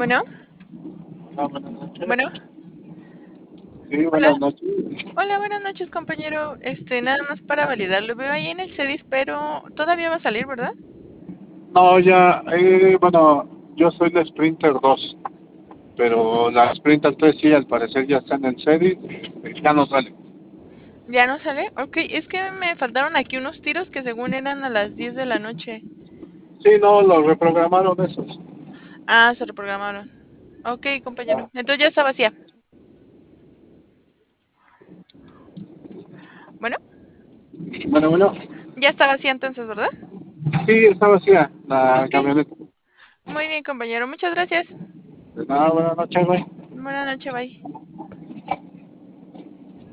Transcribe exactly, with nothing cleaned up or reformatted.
Bueno, Hola, buenas noches. bueno, Sí, hola. buenas noches. Hola, buenas noches, compañero. Este, nada más para validar, lo veo ahí en el CEDIS, pero todavía va a salir, ¿verdad? No, ya, eh, bueno, yo soy la Sprinter dos, pero la Sprinter tres sí, al parecer ya está en el serie, ya no sale. ¿Ya no sale? Ok, es que me faltaron aquí unos tiros que según eran a las diez de la noche. Sí, no, lo reprogramaron esos. Ah, se reprogramaron. Ok, compañero. Entonces ya está vacía. Bueno, Bueno, bueno, ya está vacía entonces, ¿verdad? sí, está vacía la Ok, camioneta. muy bien, compañero. Muchas gracias. De nada, buenas noches, güey. Buenas noches, bye.